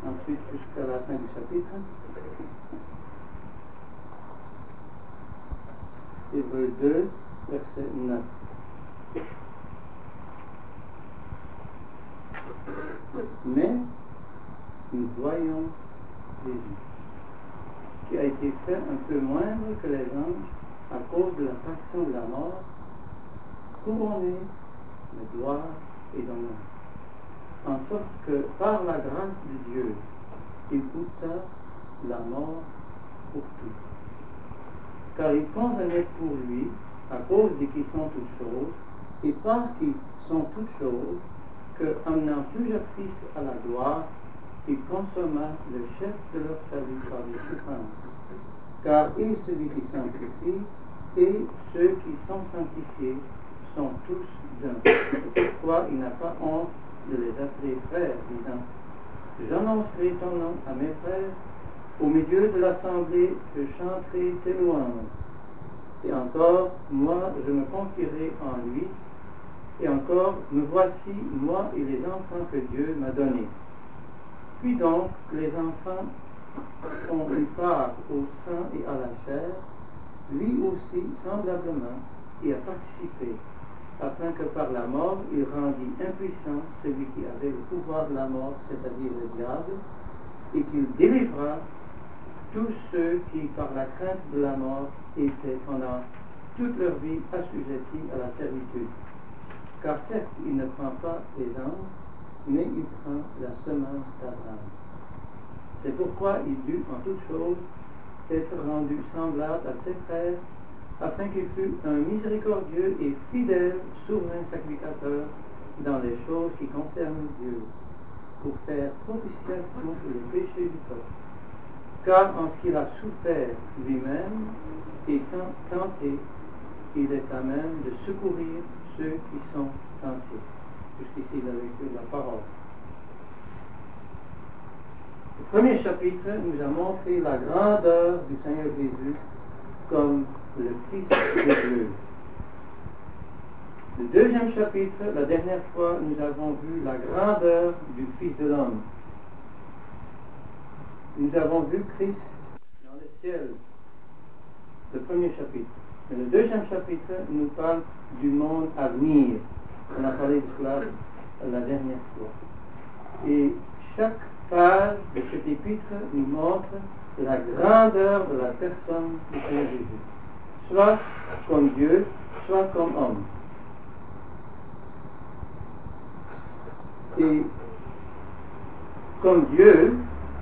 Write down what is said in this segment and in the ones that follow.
ensuite jusqu'à la fin du chapitre. Hébreux 2, verset 9. Mais nous voyons Jésus, qui a été fait un peu moindre que les anges à cause de la passion de la mort, couronné de gloire et d'honneur, en sorte que par la grâce de Dieu, il goûta la mort pour tous. Car il convenait pour lui, à cause de qui sont toutes choses, et par qui sont toutes choses, que, amenant plusieurs fils à la gloire, il consomma le chef de leur salut par les souffrances. Car et celui qui sanctifie et ceux qui sont sanctifiés sont tous d'un. C'est pourquoi il n'a pas honte de les appeler frères, disant: j'annoncerai ton nom à mes frères, au milieu de l'assemblée, je chanterai tes louanges. Et encore, moi, je me confierai en lui. Et encore, me voici, moi et les enfants que Dieu m'a donnés. Puis donc, les enfants ont eu part au sang et à la chair, lui aussi, semblablement, y a participé, afin que par la mort, il rendit impuissant celui qui avait le pouvoir de la mort, c'est-à-dire le diable, et qu'il délivra tous ceux qui, par la crainte de la mort, étaient pendant toute leur vie assujettis à la servitude. Car certes, il ne prend pas les anges, mais il prend la semence d'Abraham. C'est pourquoi il dut, en toutes choses, être rendu semblable à ses frères, afin qu'il fût un miséricordieux et fidèle souverain sacrificateur dans les choses qui concernent Dieu, pour faire propitiation pour les péchés du peuple. Car en ce qu'il a souffert lui-même, étant tenté, il est à même de secourir ceux qui sont tentés. Jusqu'ici, il a vécu la parole. Le premier chapitre nous a montré la grandeur du Seigneur Jésus comme le Fils de Dieu. Le deuxième chapitre, la dernière fois, nous avons vu la grandeur du Fils de l'homme. Nous avons vu Christ dans le ciel, le premier chapitre. Mais le deuxième chapitre nous parle du monde à venir. On a parlé de cela la dernière fois. Et chaque page de cet épître nous montre la grandeur de la personne du Seigneur Jésus, soit comme Dieu, soit comme homme. Et comme Dieu,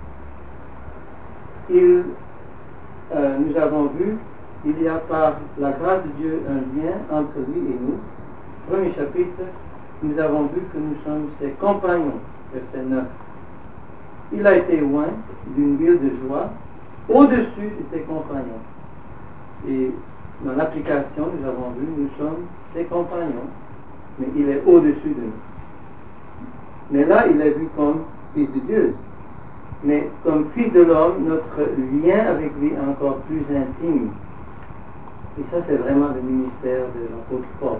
nous avons vu, il y a par la grâce de Dieu un lien entre lui et nous. Premier chapitre, nous avons vu que nous sommes ses compagnons, verset 9. Il a été loin d'une ville de joie, au-dessus de ses compagnons. Et dans l'application, nous avons vu, nous sommes ses compagnons, mais il est au-dessus de nous. Mais là, il est vu comme Fils de Dieu. Mais comme Fils de l'homme, notre lien avec lui est encore plus intime. Et ça, c'est vraiment le ministère de l'apôtre Paul.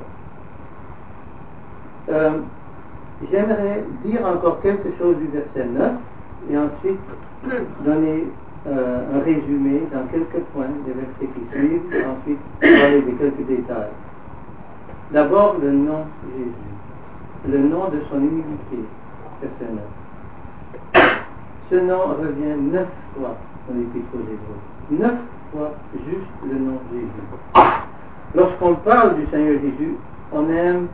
J'aimerais dire encore quelque chose du verset 9 et ensuite donner un résumé dans quelques points des versets qui suivent, et ensuite parler de quelques détails. D'abord, le nom Jésus, le nom de son humilité, verset 9. Ce nom revient 9 fois dans l'Épître aux Hébreux. 9 fois juste le nom Jésus. Lorsqu'on parle du Seigneur Jésus, on aime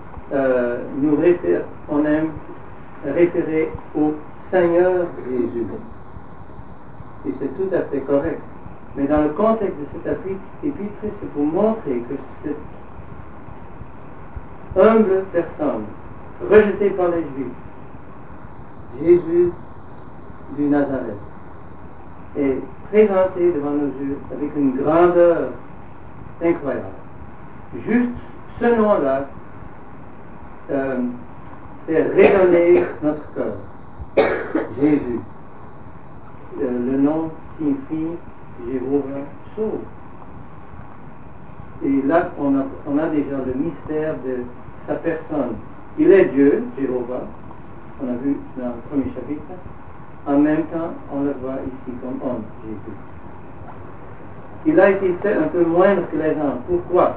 référer au Seigneur Jésus. Et c'est tout à fait correct. Mais dans le contexte de cet épître, c'est pour montrer que cette humble personne, rejetée par les Juifs, Jésus du Nazareth, est présenté devant nos yeux avec une grandeur incroyable. Juste ce nom-là fait résonner notre cœur. Jésus. Le nom signifie Jéhovah sauve. Et là, on a déjà le mystère de sa personne. Il est Dieu, Jéhovah, on a vu dans le premier chapitre. en même temps, on le voit ici comme homme, Jésus. Il a été fait un peu moindre que les anges. Pourquoi?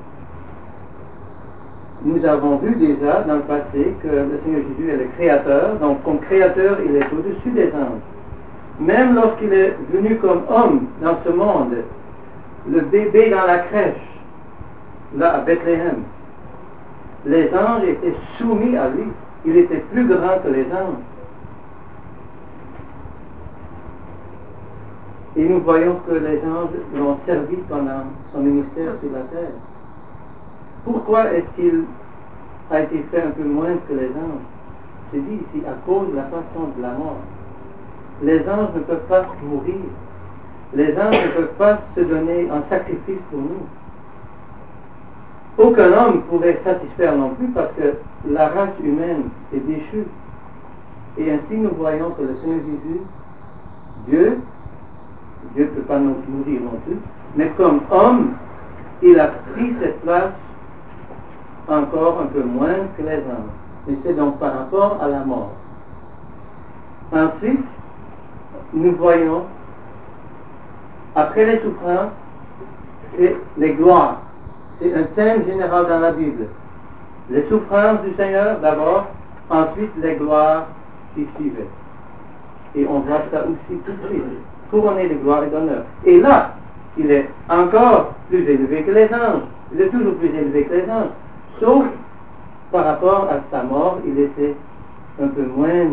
Nous avons vu déjà dans le passé que le Seigneur Jésus est le Créateur, donc comme Créateur, il est au-dessus des anges. Même lorsqu'il est venu comme homme dans ce monde, le bébé dans la crèche, là à Bethléem, les anges étaient soumis à lui. Il était plus grand que les anges. Et nous voyons que les anges l'ont servi pendant son ministère sur la terre. Pourquoi est-ce qu'il a été fait un peu moins que les anges? C'est dit ici, à cause de la passion de la mort. Les anges ne peuvent pas mourir. Les anges ne peuvent pas se donner en sacrifice pour nous. Aucun homme ne pourrait satisfaire non plus parce que la race humaine est déchue. Et ainsi nous voyons que le Seigneur Jésus, Dieu ne peut pas nous mourir non plus, mais comme homme, il a pris cette place encore un peu moins que les anges. Et c'est donc par rapport à la mort. Ensuite, nous voyons, après les souffrances, c'est les gloires. C'est un thème général dans la Bible. Les souffrances du Seigneur d'abord, ensuite les gloires qui suivaient. Et on voit ça aussi tout de suite. Couronné de gloire et d'honneur. Et là, il est encore plus élevé que les anges. Il est toujours plus élevé que les anges. Sauf par rapport à sa mort, il était un peu moindre.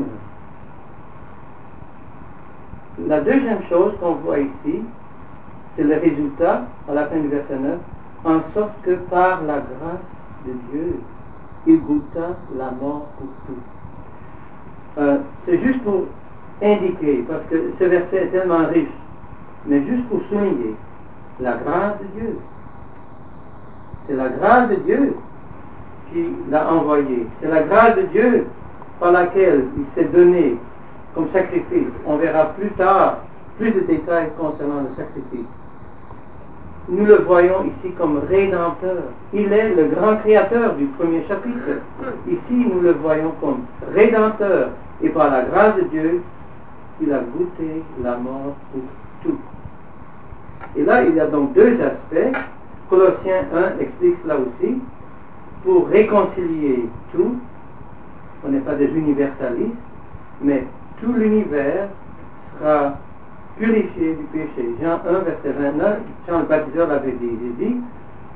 La deuxième chose qu'on voit ici, c'est le résultat, à la fin du verset 9, en sorte que par la grâce de Dieu, il goûta la mort pour tout. C'est juste pour indiquer, parce que ce verset est tellement riche, mais juste pour souligner la grâce de Dieu. C'est la grâce de Dieu qui l'a envoyé. C'est la grâce de Dieu par laquelle il s'est donné comme sacrifice. On verra plus tard plus de détails concernant le sacrifice. Nous le voyons ici comme rédempteur. Il est le grand créateur du premier chapitre. Ici, nous le voyons comme rédempteur. Et par la grâce de Dieu, il a goûté la mort pour tout. Et là, il y a donc deux aspects. Colossiens 1 explique cela aussi. Pour réconcilier tout, on n'est pas des universalistes, mais tout l'univers sera purifié du péché. Jean 1, verset 29, Jean le baptiseur l'avait dit. Il dit,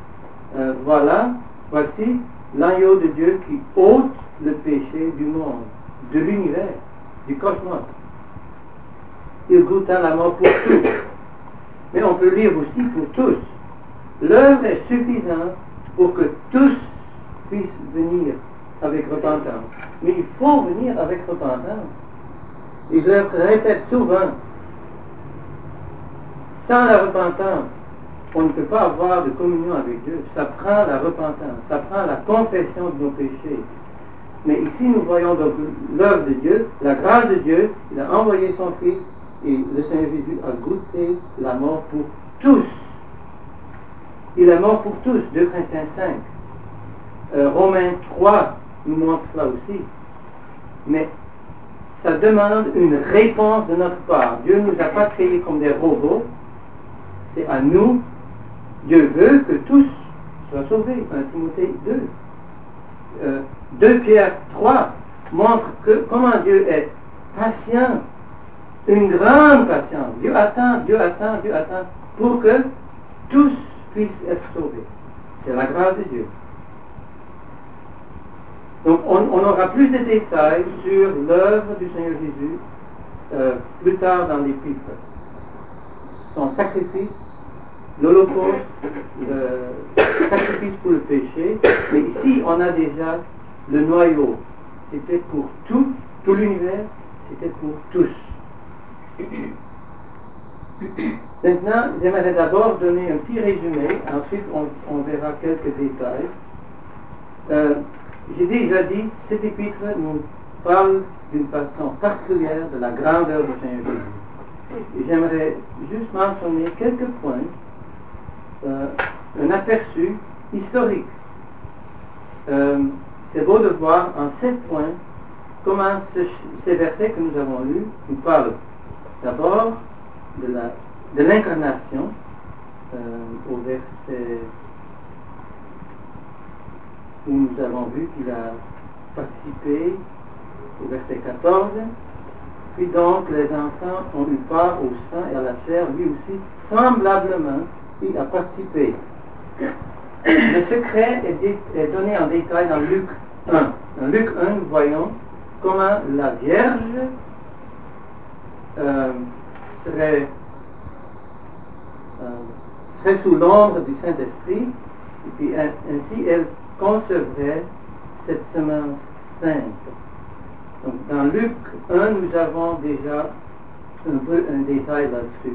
voici l'agneau de Dieu qui ôte le péché du monde, de l'univers, du cosmos. Il goûta la mort pour tous. Mais on peut lire aussi pour tous. L'œuvre est suffisante pour que tous puissent venir avec repentance. Mais il faut venir avec repentance. Et je le répète souvent, sans la repentance, on ne peut pas avoir de communion avec Dieu. Ça prend la repentance, ça prend la confession de nos péchés. Mais ici, nous voyons donc l'œuvre de Dieu, la grâce de Dieu. Il a envoyé son Fils et le Seigneur Jésus a goûté la mort pour tous. Il est mort pour tous, 2 Corinthiens 5. Romains 3 nous montre cela aussi. Mais ça demande une réponse de notre part. Dieu ne nous a pas créés comme des robots. C'est à nous. Dieu veut que tous soient sauvés. 1 Timothée 2. 2 Pierre 3 montre que comment Dieu est patient. Une grande patience. Dieu attend pour que tous puissent être sauvés. C'est la grâce de Dieu. Donc on aura plus de détails sur l'œuvre du Seigneur Jésus plus tard dans l'Épître. Son sacrifice, l'Holocauste, le sacrifice pour le péché. Mais ici, on a déjà le noyau. C'était pour tout l'univers, c'était pour tous. Maintenant, j'aimerais d'abord donner un petit résumé, ensuite on verra quelques détails. J'ai déjà dit, cet épître nous parle d'une façon particulière de la grandeur du Seigneur Jésus. Et j'aimerais juste mentionner quelques points, un aperçu historique. C'est beau de voir en 7 points comment ces versets que nous avons lus nous parlent d'abord de l'incarnation au verset où nous avons vu qu'il a participé au verset 14. Puis donc les enfants ont eu part au sang et à la chair, lui aussi, semblablement, il a participé. Le secret est donné en détail dans Luc 1. Dans Luc 1, nous voyons comment la Vierge serait sous l'ombre du Saint-Esprit, et puis ainsi elle concevrait cette semence sainte. Donc dans Luc 1, nous avons déjà un peu un détail là-dessus.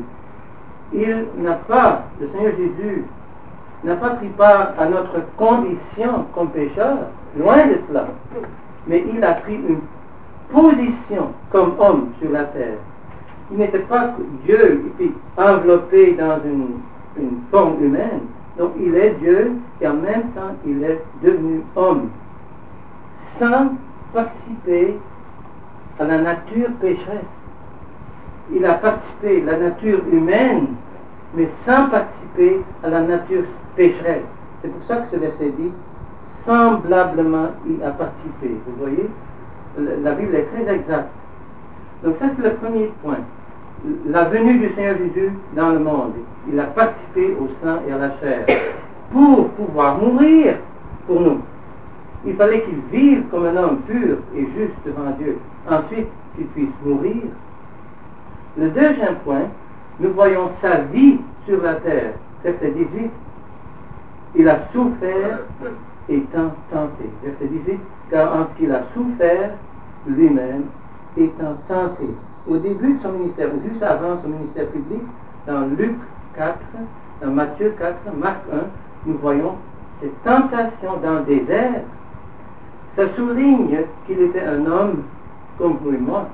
Le Seigneur Jésus n'a pas pris part à notre condition comme pécheur, loin de cela, mais il a pris une position comme homme sur la terre. Il n'était pas Dieu et puis enveloppé dans une forme humaine. Donc il est Dieu et en même temps il est devenu homme, sans participer à la nature pécheresse. Il a participé à la nature humaine, mais sans participer à la nature pécheresse. C'est pour ça que ce verset dit semblablement il a participé. Vous voyez, la Bible est très exacte. Donc ça c'est le premier point. La venue du Seigneur Jésus dans le monde. Il a participé au sang et à la chair pour pouvoir mourir pour nous. Il fallait qu'il vive comme un homme pur et juste devant Dieu. Ensuite, qu'il puisse mourir. Le deuxième point, nous voyons sa vie sur la terre. Verset 18. Il a souffert étant tenté. Verset 18. Car en ce qu'il a souffert lui-même étant tenté. Au début de son ministère, ou juste avant son ministère public, dans Luc 4, dans Matthieu 4, Marc 1, nous voyons cette tentation dans le désert. Ça souligne qu'il était un homme comme vous et moi.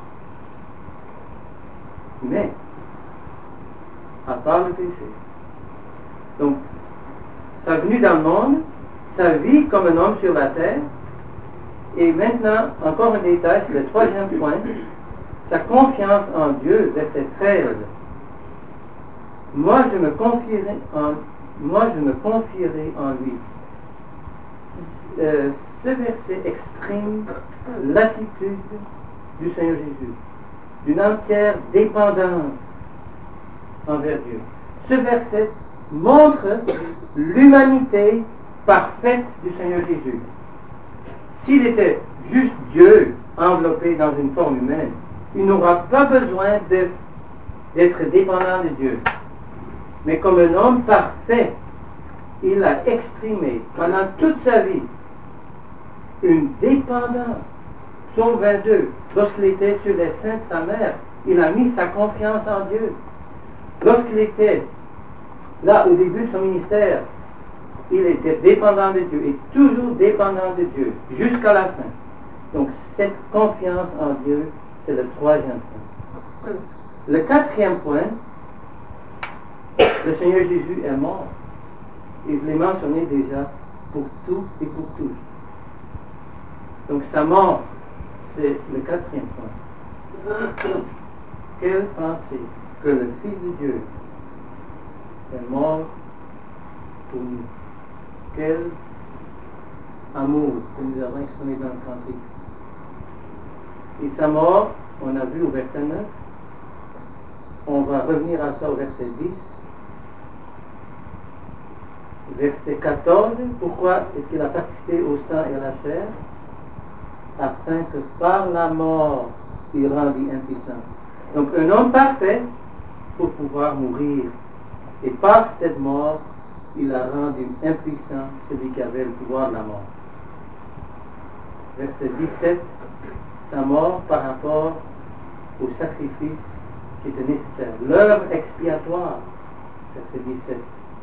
Mais, à part le péché. Donc, sa venue dans le monde, sa vie comme un homme sur la terre, et maintenant, encore un détail, c'est le troisième point, sa confiance en Dieu, verset 13. Moi, je me confierai en lui. Ce verset exprime l'attitude du Seigneur Jésus, d'une entière dépendance envers Dieu. Ce verset montre l'humanité parfaite du Seigneur Jésus. S'il était juste Dieu enveloppé dans une forme humaine, il n'aura pas besoin d'être dépendant de Dieu. Mais comme un homme parfait, il a exprimé pendant toute sa vie une dépendance. Psaume 22, lorsqu'il était sur les seins de sa mère, il a mis sa confiance en Dieu. Lorsqu'il était là au début de son ministère, il était dépendant de Dieu et toujours dépendant de Dieu jusqu'à la fin. Donc cette confiance en Dieu, c'est le troisième point. Le quatrième point, le Seigneur Jésus est mort. Et je l'ai mentionné déjà pour tout et pour tous. Donc sa mort, c'est le quatrième point. Quelle pensée que le Fils de Dieu est mort pour nous. Quel amour que nous avons exprimé dans le cantique. Et sa mort, on a vu au verset 9, on va revenir à ça au verset 10. Verset 14, pourquoi est-ce qu'il a participé au sang et à la chair? Afin que par la mort, il rendit impuissant. Donc un homme parfait pour pouvoir mourir. Et par cette mort, il a rendu impuissant celui qui avait le pouvoir de la mort. Verset 17, sa mort par rapport au sacrifice qui était nécessaire. L'œuvre expiatoire, verset 17,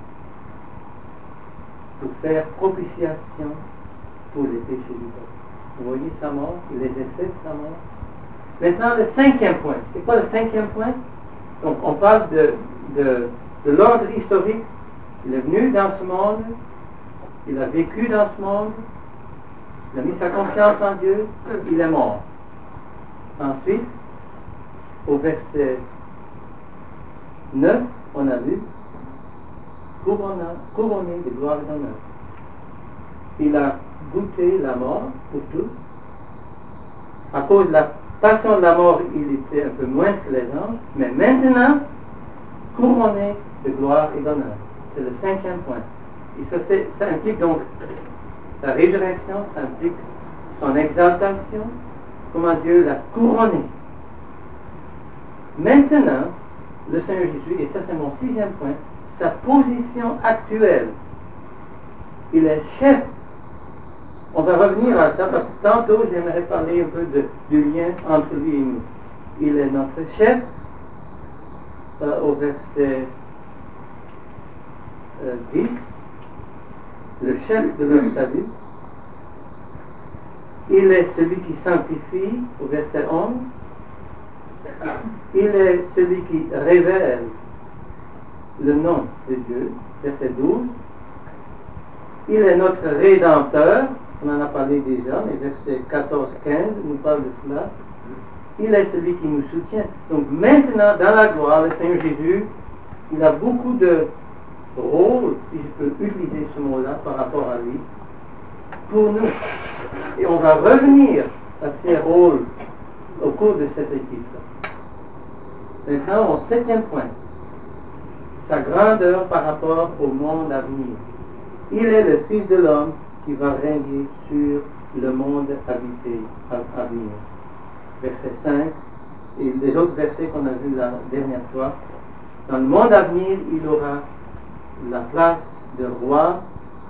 pour faire propitiation pour les péchés du peuple. Vous voyez sa mort et les effets de sa mort. Maintenant, le cinquième point. C'est quoi le cinquième point? Donc, on parle de l'ordre historique. Il est venu dans ce monde, il a vécu dans ce monde, il a mis sa confiance en Dieu, il est mort. Ensuite, au verset 9, on a vu couronné de gloire et d'honneur. Il a goûté la mort pour tous. À cause de la passion de la mort, il était un peu moins que les anges, mais maintenant, couronné de gloire et d'honneur. C'est le 5e point. Et ça implique donc sa résurrection, ça implique son exaltation, comment Dieu l'a couronné. Maintenant, le Seigneur Jésus, et ça c'est mon 6e point, sa position actuelle. Il est chef. On va revenir à ça parce que tantôt j'aimerais parler un peu du lien entre lui et nous. Il est notre chef au verset 10, le chef de leur salut. Il est celui qui sanctifie au verset 11. Il est celui qui révèle le nom de Dieu, verset 12. Il est notre Rédempteur, on en a parlé déjà, mais verset 14-15 nous parle de cela. Il est celui qui nous soutient. Donc maintenant, dans la gloire, le Seigneur Jésus, il a beaucoup de rôles, si je peux utiliser ce mot-là par rapport à lui, pour nous. Et on va revenir à ces rôles au cours de cette épître. Maintenant, au 7e point, sa grandeur par rapport au monde à venir. Il est le Fils de l'homme qui va régner sur le monde habité à venir. Verset 5 et les autres versets qu'on a vus la dernière fois. Dans le monde à venir, il aura la place de roi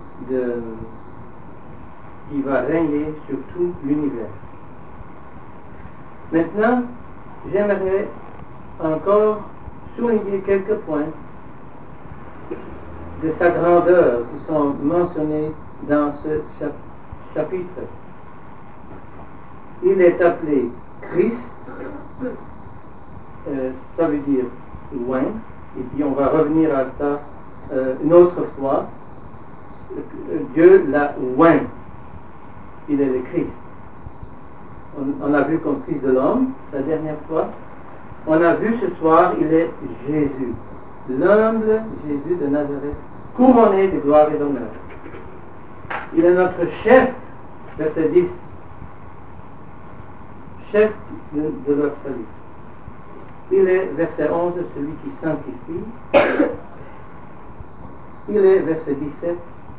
qui va régner sur tout l'univers. Maintenant, j'aimerais encore souligner quelques points de sa grandeur qui sont mentionnés dans ce chapitre. Il est appelé Christ, ça veut dire loin, et puis on va revenir à ça une autre fois. Dieu l'a oint. Il est le Christ. On a vu comme Fils de l'homme la dernière fois. On a vu ce soir, il est Jésus, l'humble Jésus de Nazareth, couronné de gloire et d'honneur. Il est notre chef, verset 10, chef de leur salut. Il est, verset 11, celui qui sanctifie. Il est, verset 17,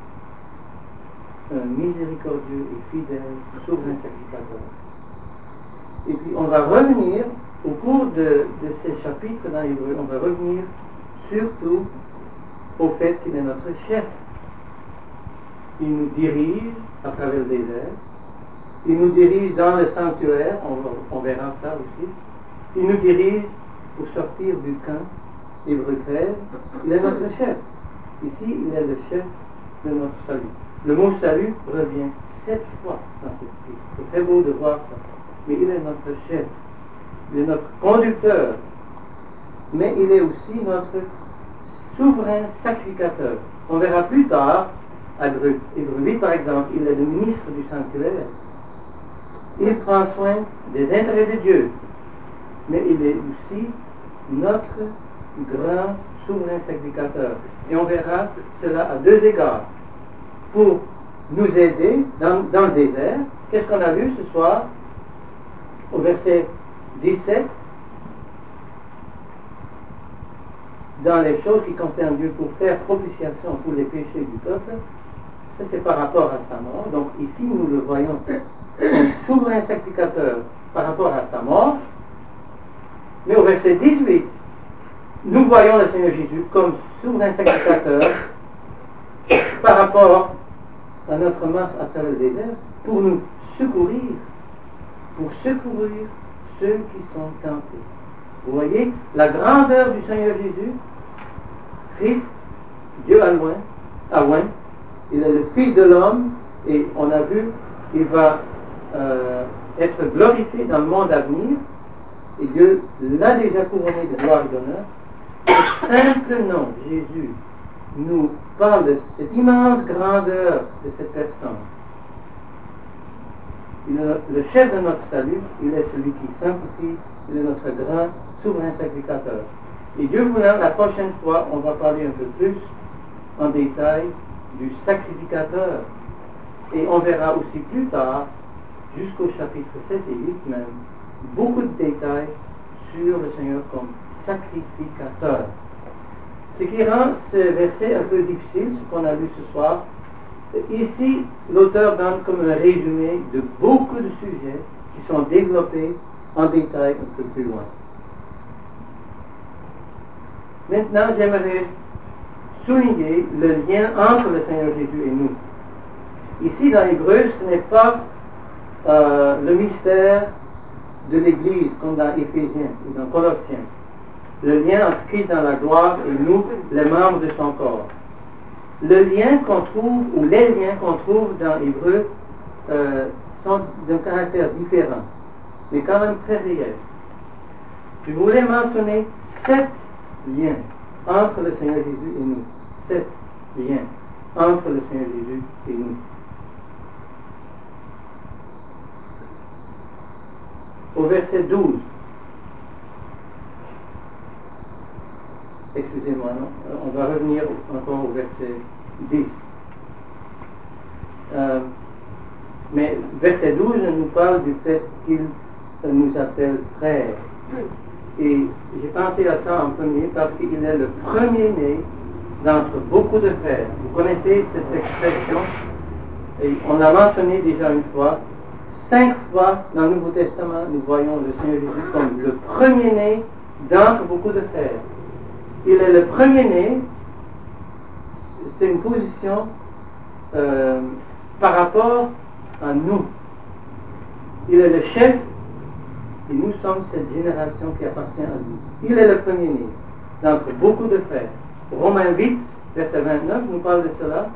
un miséricordieux et fidèle, souverain sacrificateur. Et puis on va revenir, au cours de ces chapitres dans l'Hébreu, on va revenir surtout au fait qu'il est notre chef. Il nous dirige à travers le désert. Il nous dirige dans le sanctuaire, on verra ça aussi. Il nous dirige pour sortir du camp, Hébreu 13. Il est notre chef. Ici, il est le chef de notre salut. Le mot salut revient 7 fois dans cette vie. C'est très beau de voir ça. Mais il est notre chef. Il est notre conducteur. Mais il est aussi notre souverain sacrificateur. On verra plus tard, à Hébreu 8 par exemple, il est le ministre du sanctuaire. Il prend soin des intérêts de Dieu. Mais il est aussi notre grand souverain sacrificateur. Et on verra cela à 2 égards. Pour nous aider dans le désert, qu'est-ce qu'on a vu ce soir au verset 17? Dans les choses qui concernent Dieu pour faire propitiation pour les péchés du peuple, ça c'est par rapport à sa mort. Donc ici nous le voyons comme souverain sacrificateur par rapport à sa mort. Mais au verset 18, nous voyons le Seigneur Jésus comme souverain sacrificateur par rapport à notre marche à travers le désert pour nous secourir, pour secourir ceux qui sont tentés. Vous voyez la grandeur du Seigneur Jésus. Christ, Dieu à loin, il est le Fils de l'homme et on a vu qu'il va être glorifié dans le monde à venir et Dieu l'a déjà couronné de gloire et d'honneur. Le simple nom, Jésus, nous parle de cette immense grandeur de cette personne. le chef de notre salut, il est celui qui sanctifie, il est notre grand souverain sacrificateur. Et Dieu voulant, la prochaine fois, on va parler un peu plus en détail du sacrificateur. Et on verra aussi plus tard, jusqu'au chapitre 7 et 8 même, beaucoup de détails sur le Seigneur comme sacrificateur. Ce qui rend ce verset un peu difficile, ce qu'on a lu ce soir. Ici, l'auteur donne comme un résumé de beaucoup de sujets qui sont développés en détail un peu plus loin. Maintenant, j'aimerais souligner le lien entre le Seigneur Jésus et nous. Ici, dans l'Hébreu, ce n'est pas le mystère de l'Église, comme dans Éphésiens ou dans Colossiens. Le lien entre Christ dans la gloire et nous, les membres de son corps. Le lien qu'on trouve, ou les liens qu'on trouve dans l'Hébreu, sont d'un caractère différent, mais quand même très réel. Je voulais mentionner 7 liens entre le Seigneur Jésus et nous. 7 liens entre le Seigneur Jésus et nous. Au verset 12, excusez-moi, non? On va revenir encore au verset 10. Mais verset 12 nous parle du fait qu'il nous appelle frères. Et j'ai pensé à ça en premier parce qu'il est le premier-né d'entre beaucoup de frères. Vous connaissez cette expression, et on l'a mentionné déjà une fois. 5 fois dans le Nouveau Testament, nous voyons le Seigneur Jésus comme le premier-né d'entre beaucoup de frères. Il est le premier-né, c'est une position par rapport à nous. Il est le chef et nous sommes cette génération qui appartient à lui. Il est le premier-né d'entre beaucoup de frères. Romains 8, verset 29, nous parle de cela.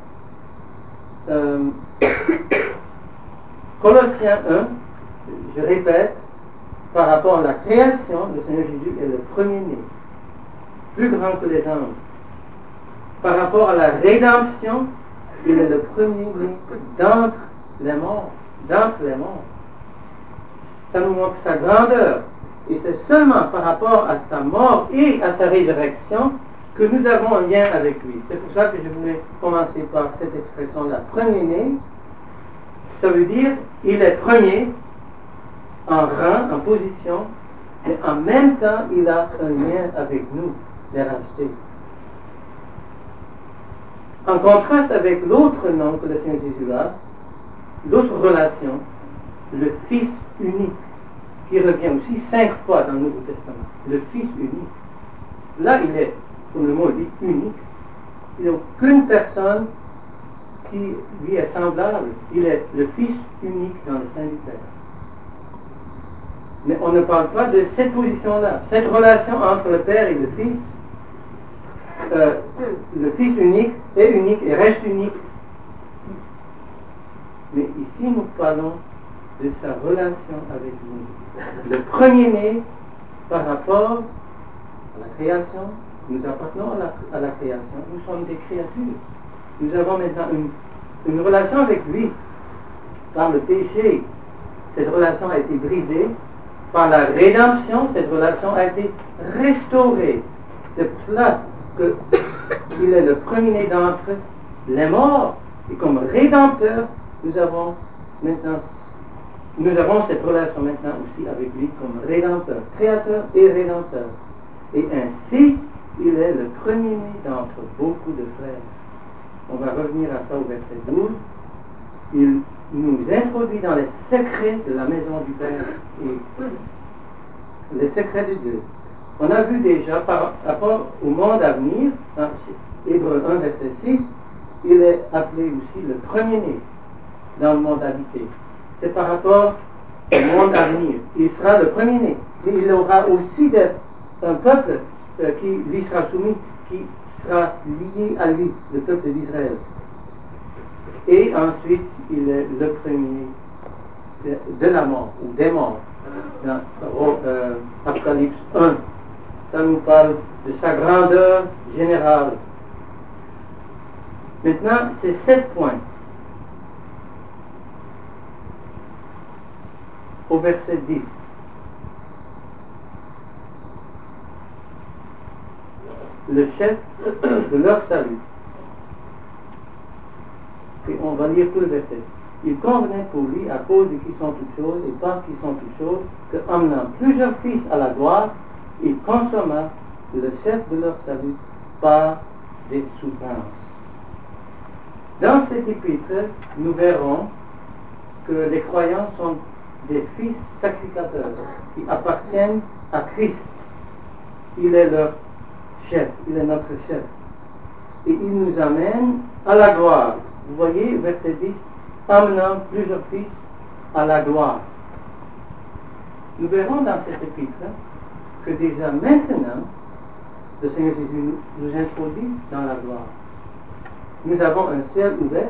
Colossiens 1, je répète, par rapport à la création, le Seigneur Jésus est le premier-né, plus grand que les anges. Par rapport à la rédemption, il est le premier-né d'entre les morts. D'entre les morts. Ça nous montre sa grandeur. Et c'est seulement par rapport à sa mort et à sa résurrection que nous avons un lien avec lui. C'est pour ça que je voulais commencer par cette expression-là. Premier-né, ça veut dire il est premier en rang, en position, mais en même temps il a un lien avec nous, les rachetés. En contraste avec l'autre nom que le Seigneur Jésus a, l'autre relation, le Fils unique, qui revient aussi 5 fois dans le Nouveau Testament. Le Fils unique. Là, il est, comme le mot dit, unique. Il n'y a aucune personne qui lui est semblable. Il est le Fils unique dans le sein du Père. Mais on ne parle pas de cette position-là. Cette relation entre le Père et le Fils, le Fils unique est unique et reste unique. Mais ici, nous parlons de sa relation avec nous. Le premier-né par rapport à la création, nous appartenons à la création, nous sommes des créatures. Nous avons maintenant une relation avec lui. Par le péché, cette relation a été brisée. Par la rédemption, cette relation a été restaurée. C'est pour cela qu'il est le premier-né d'entre les morts. Et comme rédempteur, nous avons cette relation maintenant aussi avec lui comme rédempteur, créateur et rédempteur. Et ainsi, il est le premier-né d'entre beaucoup de frères. On va revenir à ça au verset 12. Il nous introduit dans les secrets de la maison du Père et les secrets de Dieu. On a vu déjà par rapport au monde à venir, dans Hébreux 1, verset 6, il est appelé aussi le premier-né dans le monde habité. C'est par rapport au monde à venir. Il sera le premier-né. Mais il aura aussi un peuple qui lui sera soumis, qui sera lié à lui, le peuple d'Israël. Et ensuite, il est le premier de la mort, ou des morts. Dans Apocalypse 1, ça nous parle de sa grandeur générale. Maintenant, c'est 7 points. au verset 10. Le chef de leur salut. Et on va lire tout le verset. Il convenait pour lui, à cause de qui sont toutes choses et par qui sont toutes choses, que, emmenant plusieurs fils à la gloire, il consomma le chef de leur salut par des souffrances. Dans cet épître, nous verrons que les croyants sont des fils sacrificateurs qui appartiennent à Christ. Il est leur chef, il est notre chef. Et il nous amène à la gloire. Vous voyez, verset 10, amenant plusieurs fils à la gloire. Nous verrons dans cet épître que déjà maintenant, le Seigneur Jésus nous introduit dans la gloire. Nous avons un ciel ouvert,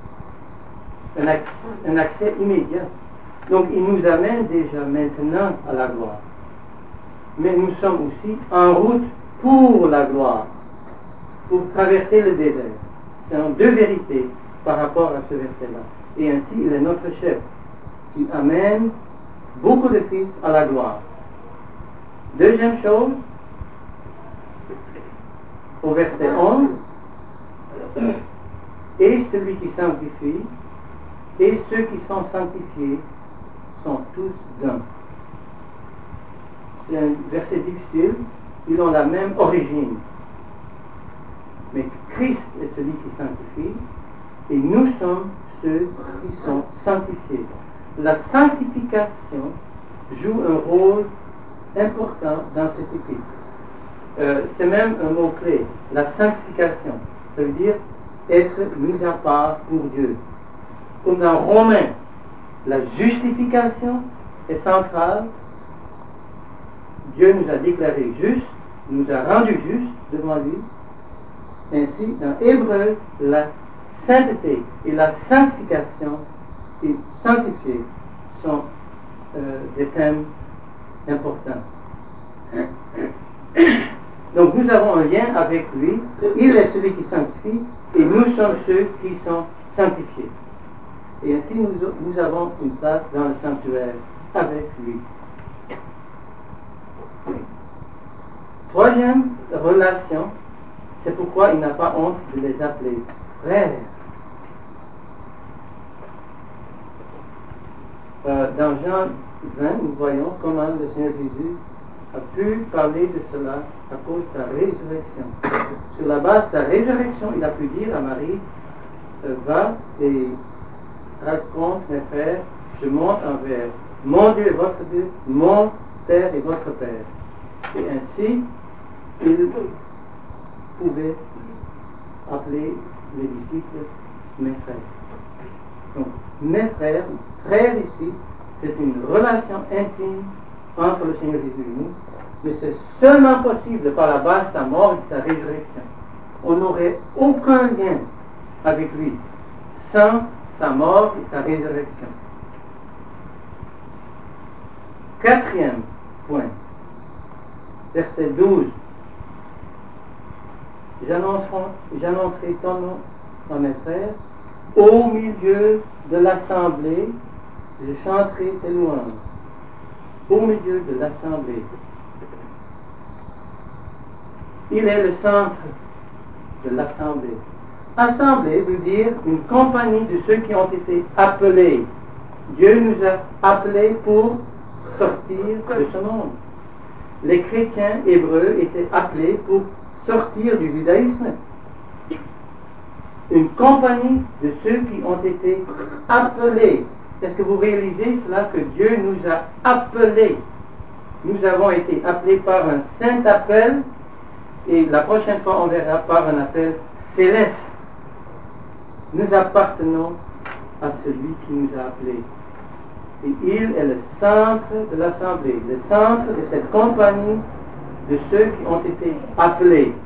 un accès immédiat. Donc il nous amène déjà maintenant à la gloire. Mais nous sommes aussi en route pour la gloire, pour traverser le désert. Ce sont deux vérités par rapport à ce verset-là. Et ainsi, il est notre chef qui amène beaucoup de fils à la gloire. Deuxième chose, au verset 11, et celui qui sanctifie et ceux qui sont sanctifiés sont tous d'un. C'est un verset difficile, ils ont la même origine. Mais Christ est celui qui sanctifie et nous sommes ceux qui sont sanctifiés. La sanctification joue un rôle important dans cet épître. C'est même un mot-clé, la sanctification. Ça veut dire être mis à part pour Dieu. Comme dans Romains, la justification est centrale. Dieu nous a déclarés justes, nous a rendus justes devant lui. Ainsi, dans Hébreu, la sainteté et la sanctification et sanctifié sont des thèmes importants. Donc nous avons un lien avec lui. Il est celui qui sanctifie et nous sommes ceux qui sont sanctifiés. Et ainsi nous avons une place dans le sanctuaire avec lui. Troisième relation, c'est pourquoi il n'a pas honte de les appeler frères. Dans Jean 20, nous voyons comment le Seigneur Jésus a pu parler de cela à cause de sa résurrection. Sur la base de sa résurrection, il a pu dire à Marie, va et raconte mes frères, je monte envers mon Dieu et votre Dieu, mon Père et votre Père. Et ainsi, il pouvait appeler les disciples mes frères. Donc, mes frères, frères ici, c'est une relation intime entre le Seigneur Jésus et nous, mais c'est seulement possible par la base de sa mort et de sa résurrection. On n'aurait aucun lien avec lui sans sa mort et sa résurrection. Quatrième point, verset 12. J'annoncerai ton nom à mes frères, au milieu de l'assemblée, je chanterai tes louanges. Au milieu de l'assemblée. Il est le centre de l'assemblée. Assemblée veut dire une compagnie de ceux qui ont été appelés. Dieu nous a appelés pour sortir de ce monde. Les chrétiens hébreux étaient appelés pour sortir du judaïsme. Une compagnie de ceux qui ont été appelés. Est-ce que vous réalisez cela, que Dieu nous a appelés? Nous avons été appelés par un saint appel, et la prochaine fois on verra par un appel céleste. Nous appartenons à celui qui nous a appelés. Et il est le centre de l'assemblée, le centre de cette compagnie de ceux qui ont été appelés.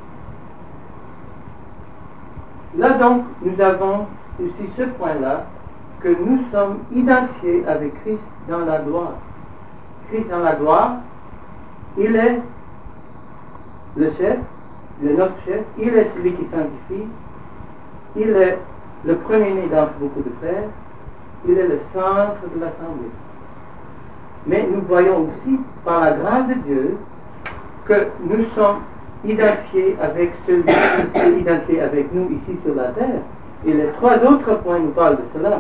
Là donc, nous avons aussi ce point-là, que nous sommes identifiés avec Christ dans la gloire. Christ dans la gloire, il est le chef, il est notre chef, il est celui qui sanctifie, il est le premier-né d'entre beaucoup de frères, il est le centre de l'assemblée. Mais nous voyons aussi, par la grâce de Dieu, que nous sommes identifiés avec celui qui s'est identifié avec nous ici sur la terre. Et les trois autres points nous parlent de cela.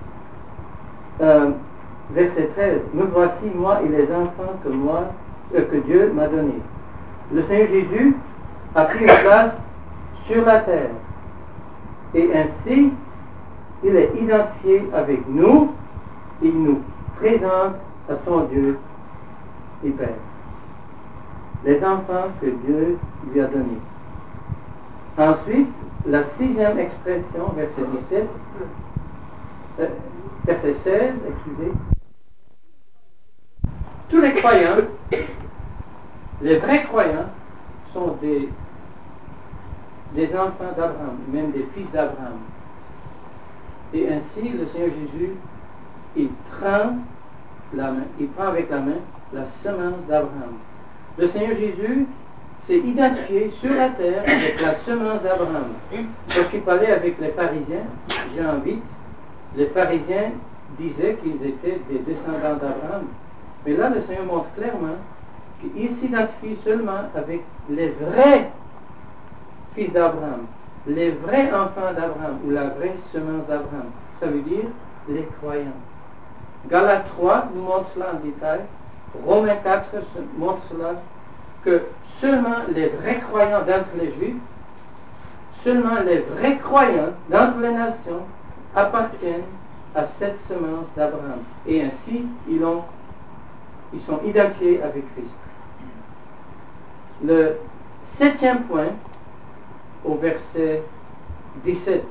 Verset 13. Me voici, moi et les enfants que Dieu m'a donnés. Le Seigneur Jésus a pris une place sur la terre. Et ainsi, il est identifié avec nous. Il nous présente à son Dieu et Père. Les enfants que Dieu lui a donnés. Ensuite, la sixième expression, verset 16, excusez. Tous les croyants, les vrais croyants, sont des enfants d'Abraham, même des fils d'Abraham. Et ainsi, le Seigneur Jésus, il prend avec la main la semence d'Abraham. Le Seigneur Jésus s'est identifié sur la terre avec la semence d'Abraham. Lorsqu'il parlait avec les pharisiens, Jean 8, les pharisiens disaient qu'ils étaient des descendants d'Abraham. Mais là, le Seigneur montre clairement qu'il s'identifie seulement avec les vrais fils d'Abraham, les vrais enfants d'Abraham, ou la vraie semence d'Abraham. Ça veut dire les croyants. Galates 3 nous montre cela en détail. Romains 4 montre cela, que seulement les vrais croyants d'entre les Juifs, seulement les vrais croyants d'entre les nations appartiennent à cette semence d'Abraham. Et ainsi, ils sont identifiés avec Christ. Le septième point, au verset 17,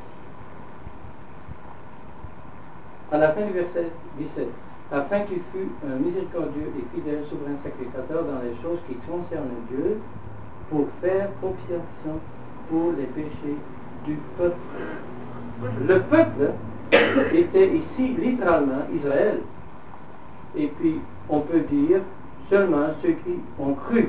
à la fin du verset 17, afin qu'il fût un miséricordieux et fidèle souverain sacrificateur dans les choses qui concernent Dieu, pour faire propitiation pour les péchés du peuple. Le peuple était ici littéralement Israël. Et puis, on peut dire seulement ceux qui ont cru.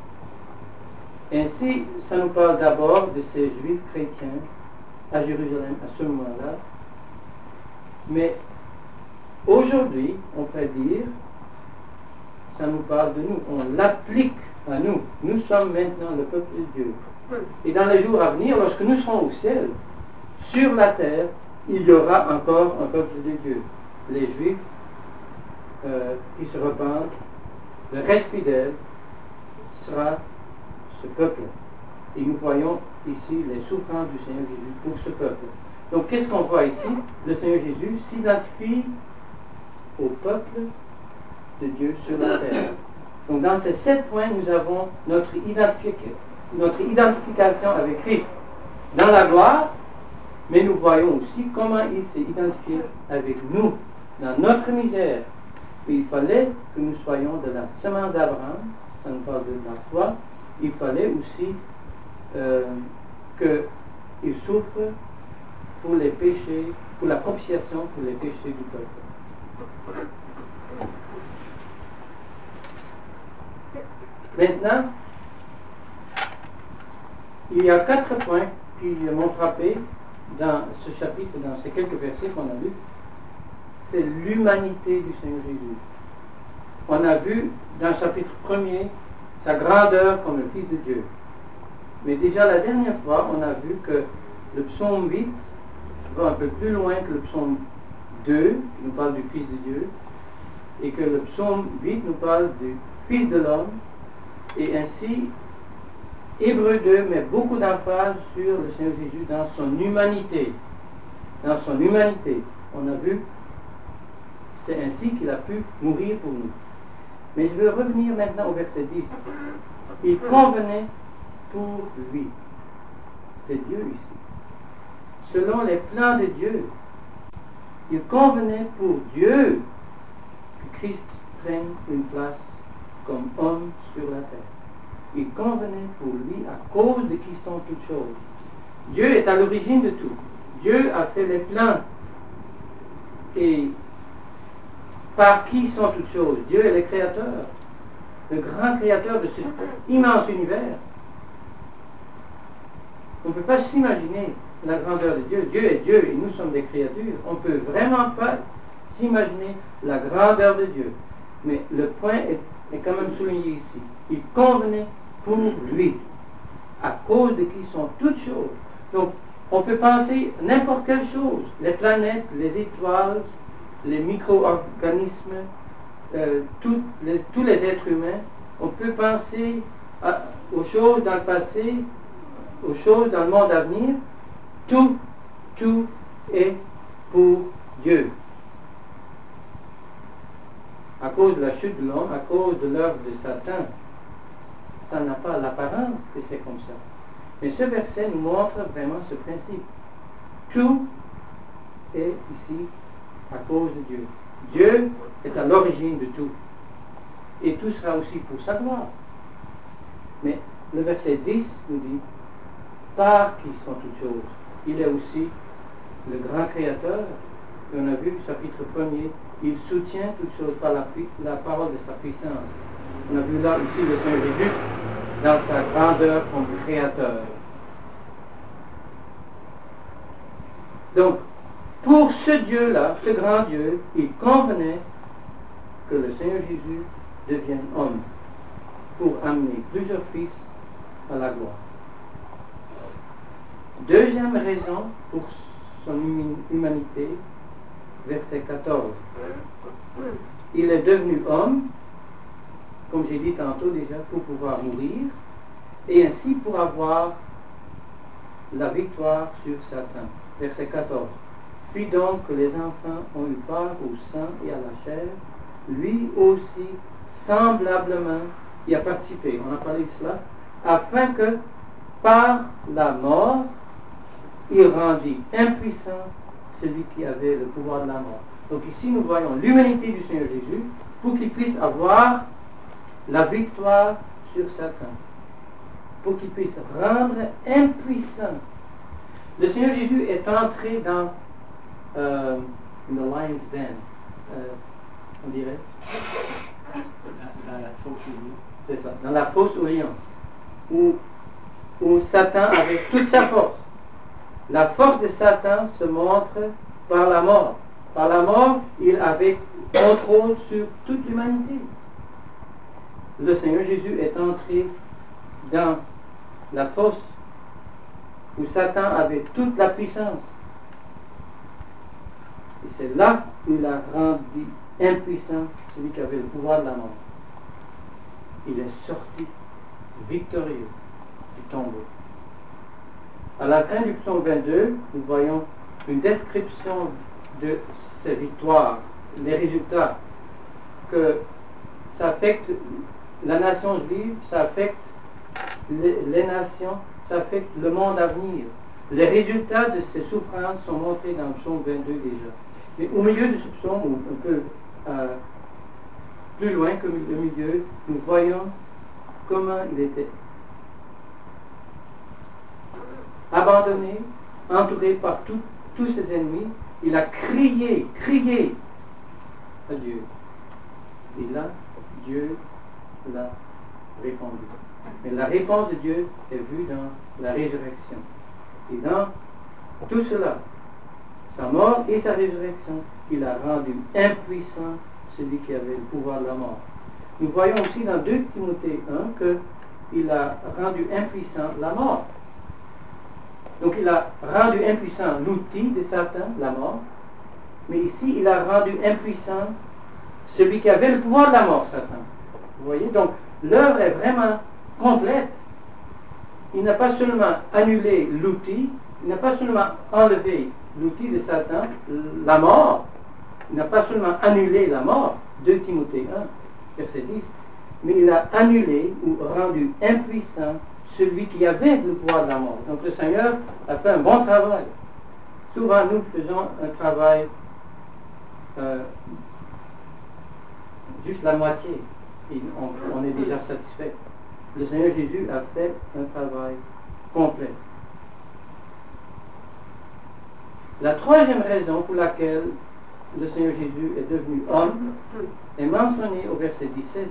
Ainsi, ça nous parle d'abord de ces Juifs chrétiens à Jérusalem à ce moment-là. Mais aujourd'hui, on peut dire, ça nous parle de nous, on l'applique à nous. Nous sommes maintenant le peuple de Dieu. Et dans les jours à venir, lorsque nous serons au ciel, sur la terre, il y aura encore un peuple de Dieu. Les Juifs qui se repentent, le reste fidèle sera ce peuple. Et nous voyons ici les souffrances du Seigneur Jésus pour ce peuple. Donc qu'est-ce qu'on voit ici? Le Seigneur Jésus s'identifie au peuple de Dieu sur la terre. Donc dans ces 7 points, nous avons notre identification avec Christ dans la gloire, mais nous voyons aussi comment il s'est identifié avec nous dans notre misère. Et il fallait que nous soyons de la semence d'Abraham, ça nous parle de la foi. Il fallait aussi qu'il souffre pour les péchés, pour la propitiation pour les péchés du peuple. Maintenant, il y a 4 points qui m'ont frappé dans ce chapitre, dans ces quelques versets qu'on a lus. C'est l'humanité du Seigneur Jésus. On a vu dans le chapitre 1er sa grandeur comme le Fils de Dieu. Mais déjà la dernière fois, on a vu que le psaume 8 va un peu plus loin que le psaume 2, qui nous parle du Fils de Dieu, et que le psaume 8 nous parle du Fils de l'homme, et ainsi, Hébreux 2 met beaucoup d'emphase sur le Seigneur Jésus dans son humanité. Dans son humanité. On a vu, c'est ainsi qu'il a pu mourir pour nous. Mais je veux revenir maintenant au verset 10. Il convenait pour lui. C'est Dieu ici. Selon les plans de Dieu, il convenait pour Dieu que Christ prenne une place comme homme sur la terre. Il convenait pour lui à cause de qui sont toutes choses. Dieu est à l'origine de tout. Dieu a fait les plans. Et par qui sont toutes choses? Dieu est le créateur, le grand créateur de cet immense univers. On ne peut pas s'imaginer la grandeur de Dieu. Dieu est Dieu et nous sommes des créatures. On ne peut vraiment pas s'imaginer la grandeur de Dieu. Mais le point est quand même souligné ici. Il convenait pour lui, à cause de qui sont toutes choses. Donc, on peut penser n'importe quelle chose, les planètes, les étoiles, les micro-organismes, tous les êtres humains. On peut penser aux choses dans le passé, aux choses dans le monde à venir. Tout est pour Dieu. À cause de la chute de l'homme, à cause de l'œuvre de Satan, ça n'a pas l'apparence que c'est comme ça. Mais ce verset nous montre vraiment ce principe. Tout est ici à cause de Dieu. Dieu est à l'origine de tout. Et tout sera aussi pour sa gloire. Mais le verset 10 nous dit, par qui sont toutes choses. Il est aussi le grand créateur. Et on a vu, chapitre 1er, il soutient toutes choses par la parole de sa puissance. On a vu là aussi le Seigneur Jésus dans sa grandeur comme créateur. Donc, pour ce Dieu-là, ce grand Dieu, il convenait que le Seigneur Jésus devienne homme pour amener plusieurs fils à la gloire. Deuxième raison pour son humanité, verset 14. Il est devenu homme, comme j'ai dit tantôt déjà, pour pouvoir mourir, et ainsi pour avoir la victoire sur Satan. Verset 14. Puis donc que les enfants ont eu part au sang et à la chair, lui aussi, semblablement, y a participé. On a parlé de cela, afin que, par la mort, il rendit impuissant celui qui avait le pouvoir de la mort. Donc ici, nous voyons l'humanité du Seigneur Jésus pour qu'il puisse avoir la victoire sur Satan, pour qu'il puisse rendre impuissant. Le Seigneur Jésus est entré dans the lion's den, on dirait, c'est ça, dans la fosse au lion, où Satan avait toute sa force. La force de Satan se montre par la mort. Par la mort, il avait contrôle sur toute l'humanité. Le Seigneur Jésus est entré dans la fosse où Satan avait toute la puissance. Et c'est là où il a rendu impuissant celui qui avait le pouvoir de la mort. Il est sorti victorieux du tombeau. À la fin du psaume 22, nous voyons une description de ces victoires, les résultats, que ça affecte la nation juive, ça affecte les nations, ça affecte le monde à venir. Les résultats de ces souffrances sont montrés dans le psaume 22 déjà. Mais au milieu de ce psaume, ou un peu plus loin que le milieu, nous voyons comment il était abandonné, entouré par tous ses ennemis. Il a crié à Dieu. Et là, Dieu l'a répondu. Mais la réponse de Dieu est vue dans la résurrection. Et dans tout cela, sa mort et sa résurrection, il a rendu impuissant celui qui avait le pouvoir de la mort. Nous voyons aussi dans 2 Timothée 1 qu'il a rendu impuissant la mort. Donc il a rendu impuissant l'outil de Satan, la mort, mais ici il a rendu impuissant celui qui avait le pouvoir de la mort, Satan. Vous voyez, donc l'œuvre est vraiment complète. Il n'a pas seulement annulé l'outil, il n'a pas seulement enlevé l'outil de Satan, la mort, il n'a pas seulement annulé la mort, 2 Timothée 1, verset 10, mais il a annulé ou rendu impuissant celui qui avait le pouvoir de la mort. Donc le Seigneur a fait un bon travail. Souvent nous faisons un travail juste la moitié et on est déjà satisfait. Le Seigneur Jésus a fait un travail complet. La troisième raison pour laquelle le Seigneur Jésus est devenu homme est mentionnée au verset 17.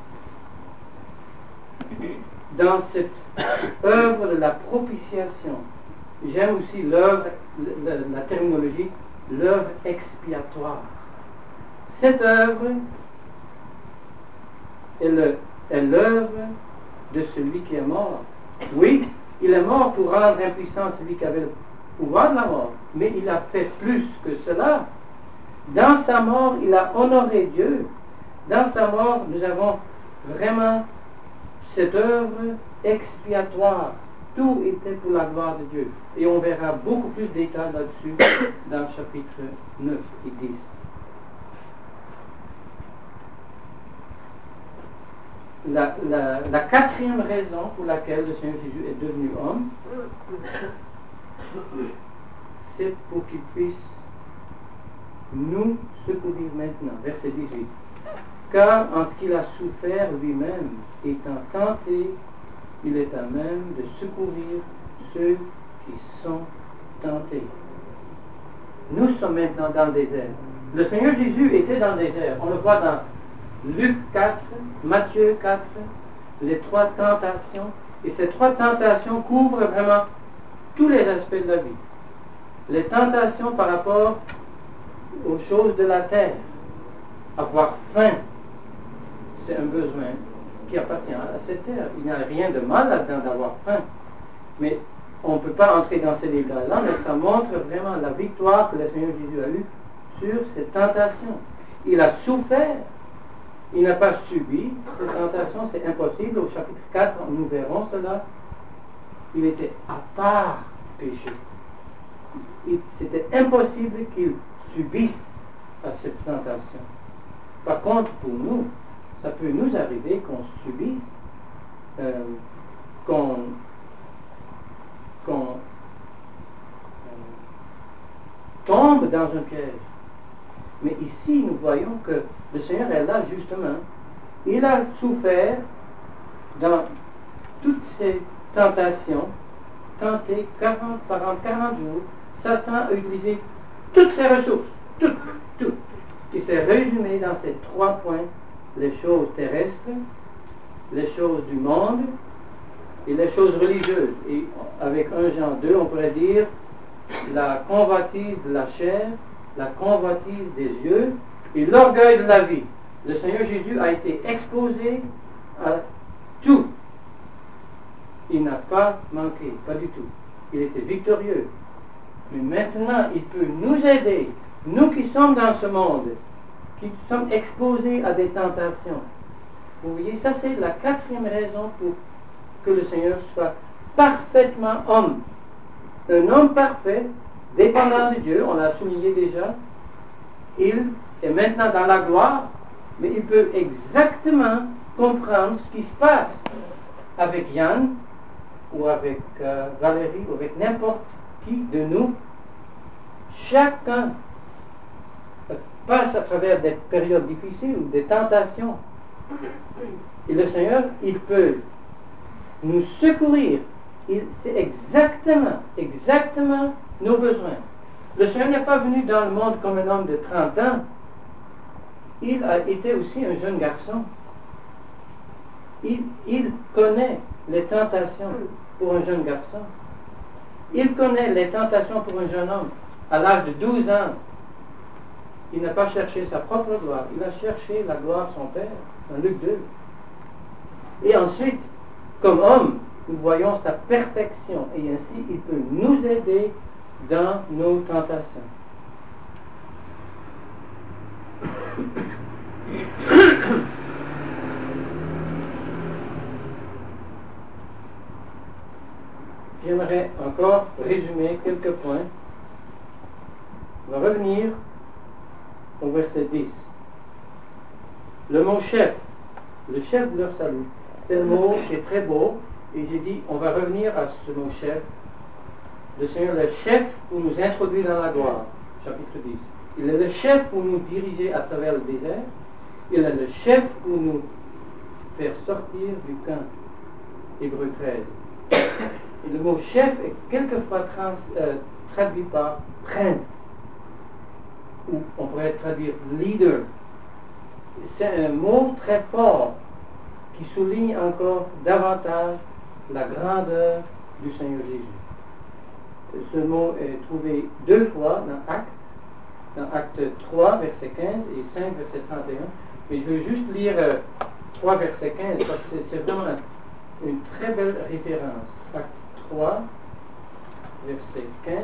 Dans cette œuvre de la propitiation, j'aime aussi l'œuvre, la terminologie, l'œuvre expiatoire. Cette œuvre est l'œuvre de celui qui est mort. Oui, il est mort pour rendre impuissant celui qui avait le pouvoir de la mort, mais il a fait plus que cela. Dans sa mort, il a honoré Dieu. Dans sa mort, nous avons vraiment cette œuvre expiatoire. Tout était pour la gloire de Dieu. Et on verra beaucoup plus de détails là-dessus dans le chapitre 9 et 10. La quatrième raison pour laquelle le Seigneur Jésus est devenu homme, c'est pour qu'il puisse nous secourir maintenant. Verset 18. Car en ce qu'il a souffert lui-même, étant tenté, il est à même de secourir ceux qui sont tentés. Nous sommes maintenant dans le désert. Le Seigneur Jésus était dans le désert. On le voit dans Luc 4, Matthieu 4, les 3 tentations. Et ces 3 tentations couvrent vraiment tous les aspects de la vie. Les tentations par rapport aux choses de la terre. Avoir faim, c'est un besoin qui appartient à cette terre. Il n'y a rien de mal là-dedans d'avoir faim. Mais on ne peut pas entrer dans ces livres-là, mais ça montre vraiment la victoire que le Seigneur Jésus a eue sur cette tentation. Il a souffert. Il n'a pas subi cette tentation, c'est impossible. Au chapitre 4, nous verrons cela. Il était à part péché. C'était impossible qu'il subisse à cette tentation. Par contre, pour nous, ça peut nous arriver qu'on subisse, qu'on tombe dans un piège. Mais ici, nous voyons que le Seigneur est là justement. Il a souffert dans toutes ces tentations, tenté 40 jours. Satan a utilisé toutes ses ressources, tout. Il s'est résumé dans ces 3 points, les choses terrestres, les choses du monde et les choses religieuses. Et avec 1 Jean 2, on pourrait dire la convoitise de la chair, la convoitise des yeux et l'orgueil de la vie. Le Seigneur Jésus a été exposé à tout. Il n'a pas manqué, pas du tout. Il était victorieux. Mais maintenant, il peut nous aider, nous qui sommes dans ce monde, qui sommes exposés à des tentations. Vous voyez, ça c'est la 4e raison pour que le Seigneur soit parfaitement homme. Un homme parfait, dépendant de Dieu, on l'a souligné déjà. Il est maintenant dans la gloire, mais il peut exactement comprendre ce qui se passe avec Yann, ou avec Valérie, ou avec n'importe qui de nous. Chacun passe à travers des périodes difficiles ou des tentations. Et le Seigneur, il peut nous secourir. C'est exactement nos besoins. Le Seigneur n'est pas venu dans le monde comme un homme de 30 ans. Il a été aussi un jeune garçon. Il connaît les tentations pour un jeune garçon. Il connaît les tentations pour un jeune homme. À l'âge de 12 ans, il n'a pas cherché sa propre gloire. Il a cherché la gloire de son Père, dans Luc 2. Et ensuite, comme homme, nous voyons sa perfection. Et ainsi, il peut nous aider dans nos tentations. J'aimerais encore résumer quelques points. On va revenir au verset 10. Le mot chef, le chef de leur salut, c'est un mot qui est très beau. Et j'ai dit, on va revenir à ce mot chef. Le Seigneur est le chef pour nous introduire dans la gloire. Chapitre 10. Il est le chef pour nous diriger à travers le désert. Il est le chef pour nous faire sortir du camp. Hébreux 13. Et le mot chef est quelquefois traduit par prince. Ou on pourrait traduire leader. C'est un mot très fort qui souligne encore davantage la grandeur du Seigneur Jésus. Ce mot est trouvé 2 fois dans Acte 3, verset 15 et 5, verset 31. Mais je veux juste lire 3, verset 15, parce que c'est vraiment une très belle référence. Acte 3, verset 15.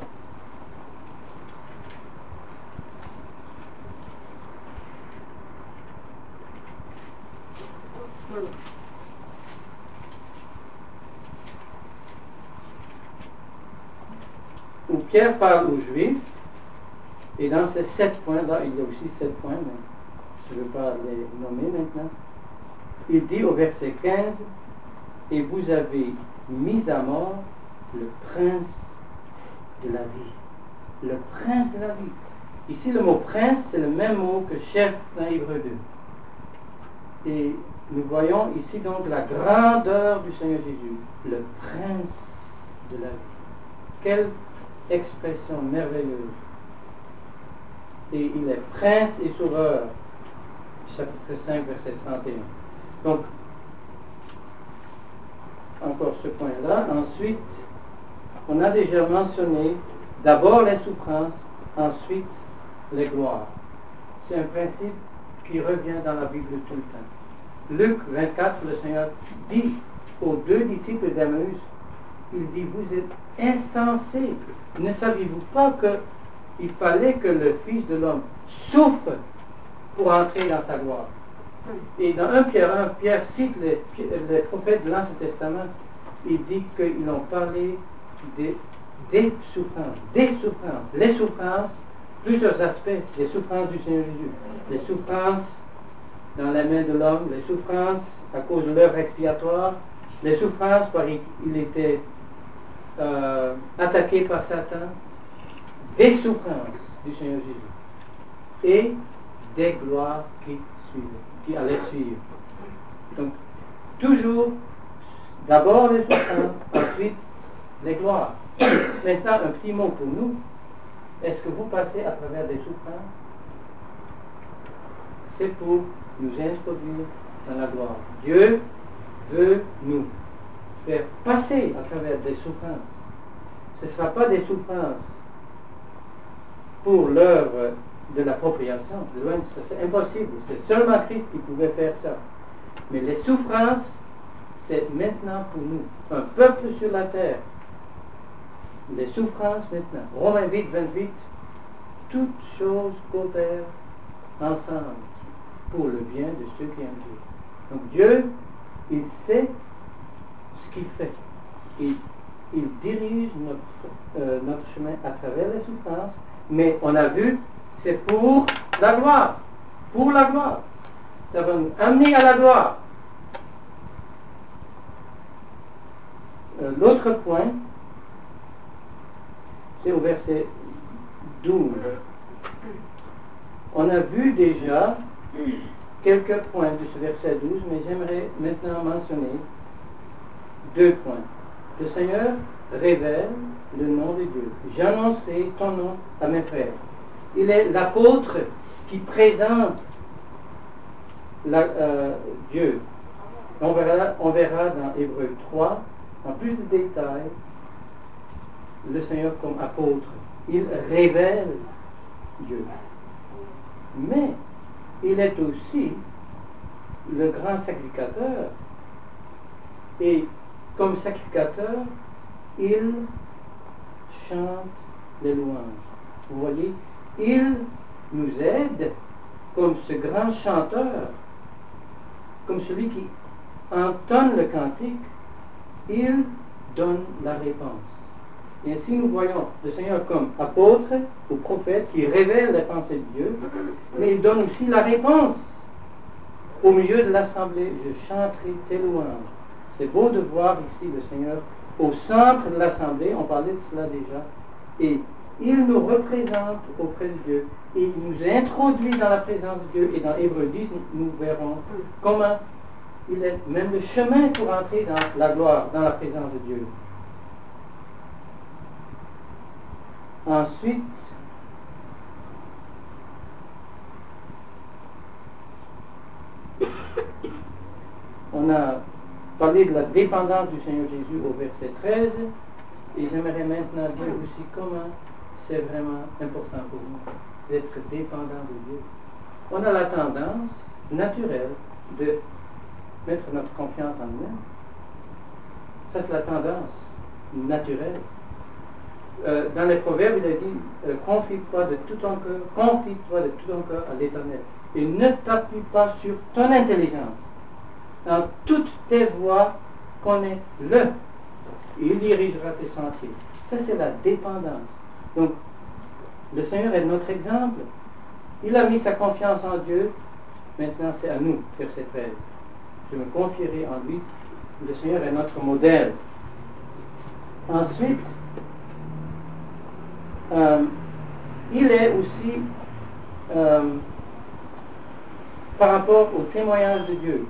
Où Pierre parle aux Juifs, et dans ces 7 points-là, il y a aussi 7 points, mais je ne veux pas les nommer maintenant. Il dit au verset 15, et vous avez mis à mort le prince de la vie. Le prince de la vie. Ici, le mot prince, c'est le même mot que chef dans Hébreux 2. Et nous voyons ici donc la grandeur du Seigneur Jésus, le prince de la vie. Quelle expression merveilleuse. Et il est prince et sauveur. Chapitre 5, verset 31. Donc, encore ce point-là. Ensuite, on a déjà mentionné d'abord les souffrances, ensuite les gloires. C'est un principe qui revient dans la Bible tout le temps. Luc 24, le Seigneur dit aux 2 disciples d'Emmaüs, il dit, vous êtes insensés. Ne saviez-vous pas qu'il fallait que le Fils de l'homme souffre pour entrer dans sa gloire? Et dans 1 Pierre 1, Pierre cite les prophètes de l'Ancien Testament. Il dit qu'ils ont parlé des souffrances. Des souffrances. Les souffrances, plusieurs aspects des souffrances du Seigneur Jésus. Les souffrances dans la main de l'homme, les souffrances à cause de l'œuvre expiatoire, les souffrances par il était attaqué par Satan, des souffrances du Seigneur Jésus et des gloires qui allaient suivre. Donc, toujours, d'abord les souffrances, ensuite les gloires. Maintenant, un petit mot pour nous. Est-ce que vous passez à travers des souffrances? C'est pour nous introduire dans la gloire. Dieu veut nous faire passer à travers des souffrances. Ce ne sera pas des souffrances pour l'œuvre de l'appropriation. C'est impossible. C'est seulement Christ qui pouvait faire ça. Mais les souffrances, c'est maintenant pour nous. Un peuple sur la terre. Les souffrances maintenant. Romains 8, 28. Toutes choses coopèrent ensemble pour le bien de ceux qui aiment Dieu. Donc Dieu, il sait ce qu'il fait. Il dirige notre chemin à travers les souffrances, mais on a vu, c'est pour la gloire. Pour la gloire. Ça va nous amener à la gloire. L'autre point, c'est au verset 12. On a vu déjà quelques points de ce verset 12, mais j'aimerais maintenant mentionner 2 points. Le Seigneur révèle le nom de Dieu. J'annoncerai ton nom à mes frères. Il est l'apôtre qui présente Dieu. On verra dans Hébreux 3, en plus de détails, le Seigneur comme apôtre. Il révèle Dieu. Mais il est aussi le grand sacrificateur. Et comme sacrificateur, il chante les louanges. Vous voyez, il nous aide comme ce grand chanteur, comme celui qui entonne le cantique, il donne la réponse. Et ainsi nous voyons le Seigneur comme apôtre ou prophète qui révèle les pensées de Dieu, mais il donne aussi la réponse. Au milieu de l'assemblée, je chanterai tes louanges. C'est beau de voir ici le Seigneur au centre de l'assemblée, on parlait de cela déjà, et il nous représente auprès de Dieu, et il nous introduit dans la présence de Dieu, et dans Hébreux 10, nous verrons comment il est même le chemin pour entrer dans la gloire, dans la présence de Dieu. Ensuite, on a parlé de la dépendance du Seigneur Jésus au verset 13, et j'aimerais maintenant dire aussi comment c'est vraiment important pour nous d'être dépendant de Dieu. On a la tendance naturelle de mettre notre confiance en nous-mêmes. Ça, c'est la tendance naturelle. Dans les Proverbes, il a dit confie-toi de tout ton cœur, confie-toi de tout ton cœur à l'Éternel. Et ne t'appuie pas sur ton intelligence. Dans toutes tes voies, connais-le. Et il dirigera tes sentiers. Ça, c'est la dépendance. Donc, le Seigneur est notre exemple. Il a mis sa confiance en Dieu. Maintenant, c'est à nous, verset 13. Je me confierai en lui. Le Seigneur est notre modèle. Ensuite, il est aussi par rapport au témoignage de Dieu.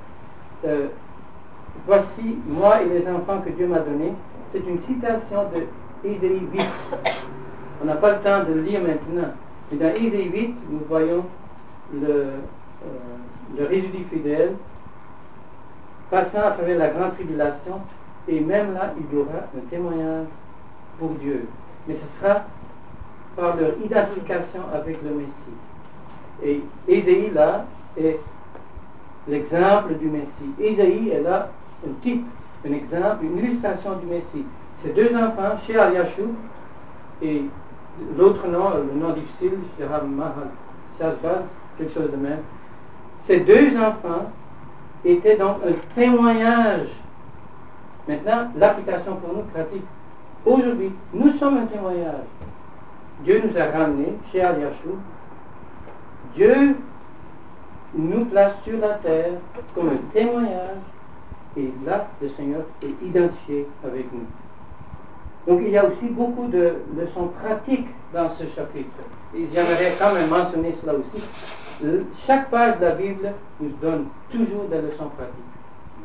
Voici, moi et les enfants que Dieu m'a donnés. C'est une citation de Ésaïe 8. On n'a pas le temps de le lire maintenant. Mais dans Ésaïe 8, nous voyons le résidu fidèle passant à travers la grande tribulation. Et même là, il y aura un témoignage pour Dieu. Mais ce sera par leur identification avec le Messie. Et Ésaïe, là, est l'exemple du Messie. Ésaïe est là un type, un exemple, une illustration du Messie. Ces deux enfants, Sheal Yashub, et l'autre nom, le nom difficile, Sheham Mahal Shazbaz, quelque chose de même. Ces deux enfants étaient donc un témoignage. Maintenant, l'application pour nous pratique. Aujourd'hui, nous sommes un témoignage. Dieu nous a ramenés, Sheal Yashub. Dieu nous place sur la terre comme un témoignage, et là, le Seigneur est identifié avec nous. Donc, il y a aussi beaucoup de leçons pratiques dans ce chapitre. Et j'aimerais quand même mentionner cela aussi. Chaque page de la Bible nous donne toujours des leçons pratiques.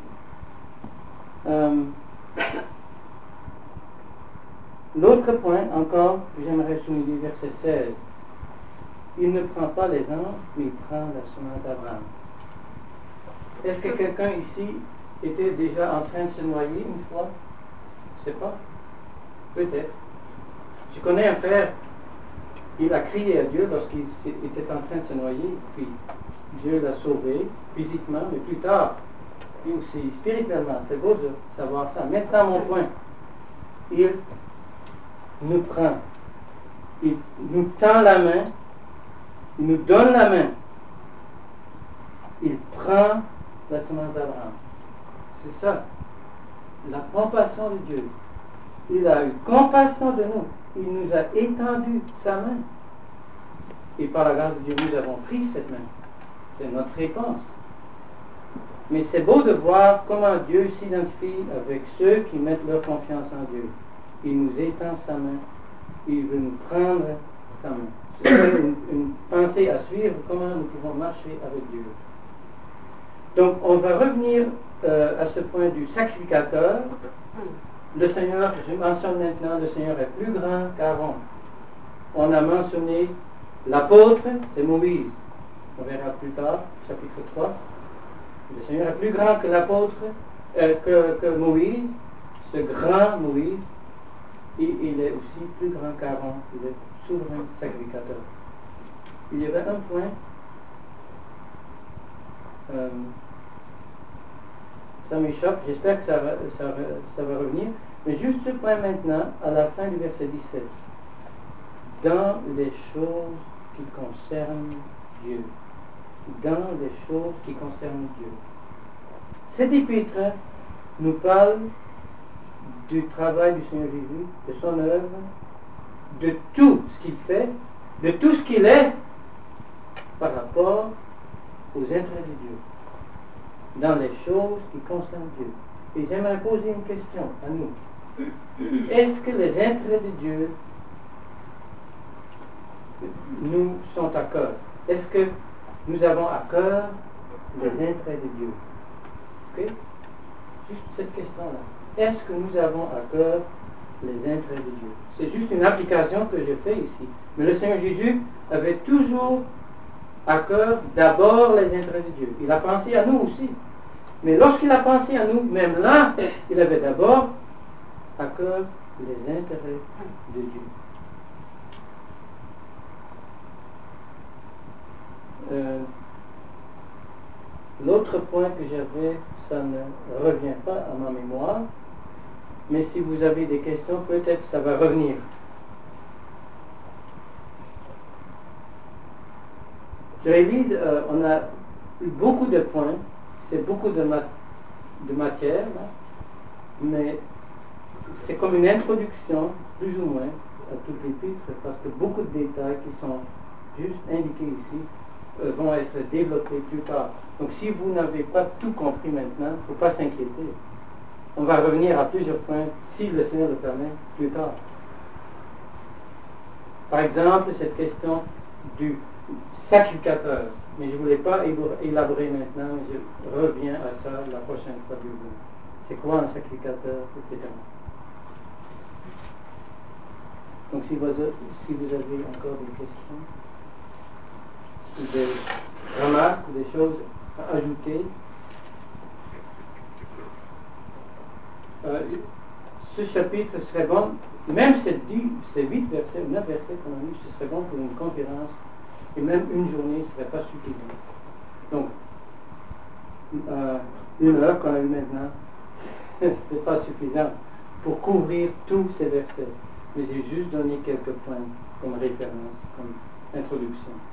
L'autre point encore que j'aimerais souligner, verset 16. Il ne prend pas les anges, mais il prend la semence d'Abraham. Est-ce que quelqu'un ici était déjà en train de se noyer une fois? Je ne sais pas. Peut-être. Je connais un père, il a crié à Dieu lorsqu'il était en train de se noyer, puis Dieu l'a sauvé physiquement, mais plus tard, lui aussi spirituellement. C'est beau de savoir ça. Maintenant, mon point, il nous prend, il nous tend la main, il nous donne la main, il prend la semence d'Abraham. C'est ça, la compassion de Dieu. Il a eu compassion de nous. Il nous a étendu sa main. Et par la grâce de Dieu, nous avons pris cette main. C'est notre réponse. Mais c'est beau de voir comment Dieu s'identifie avec ceux qui mettent leur confiance en Dieu. Il nous étend sa main. Il veut nous prendre sa main. C'est une pensée à suivre, comment nous pouvons marcher avec Dieu. Donc, on va revenir à ce point du sacrificateur. Le Seigneur, je mentionne maintenant, le Seigneur est plus grand qu'Aaron. On a mentionné l'apôtre, c'est Moïse. On verra plus tard, chapitre 3. Le Seigneur est plus grand que l'apôtre, que Moïse, ce grand Moïse. Et il est aussi plus grand qu'Aaron. Il est souverain sacrificateur. Il y avait un point. Ça m'échappe, j'espère que ça va revenir. Mais juste ce point maintenant, à la fin du verset 17. Dans les choses qui concernent Dieu. Dans les choses qui concernent Dieu. Cet épître nous parle du travail du Seigneur Jésus, de son œuvre, de tout ce qu'il fait, de tout ce qu'il est par rapport aux intérêts de Dieu. Dans les choses qui concernent Dieu. Et j'aimerais poser une question à nous. Est-ce que les intérêts de Dieu nous sont à cœur? Est-ce que nous avons à cœur les intérêts de Dieu? Ok? Juste cette question-là. Est-ce que nous avons à cœur les intérêts de Dieu? C'est juste une application que je fais ici. Mais le Seigneur Jésus avait toujours à cœur d'abord les intérêts de Dieu. Il a pensé à nous aussi. Mais lorsqu'il a pensé à nous, même là, il avait d'abord à cœur les intérêts de Dieu. L'autre point que j'avais, ça ne revient pas à ma mémoire, mais si vous avez des questions, peut-être ça va revenir. Je réalise, on a eu beaucoup de points, c'est beaucoup de matière, là, mais c'est comme une introduction, plus ou moins, à tout l'épître, parce que beaucoup de détails qui sont juste indiqués ici vont être développés plus tard. Donc si vous n'avez pas tout compris maintenant, il ne faut pas s'inquiéter. On va revenir à plusieurs points, si le Seigneur le permet, plus tard. Par exemple, cette question du sacrificateur. Mais je ne voulais pas élaborer maintenant, je reviens à ça la prochaine fois du jour. C'est quoi un sacrificateur, etc. Donc si vous avez encore des questions, ou des remarques, ou des choses à ajouter, ce chapitre serait bon, même ces 8 versets, 9 versets qu'on a lus, ce serait bon pour une conférence, et même une journée ne serait pas suffisant. Donc, 1 heure qu'on a eu maintenant, ce n'est pas suffisant pour couvrir tous ces versets. Mais j'ai juste donné quelques points comme référence, comme introduction.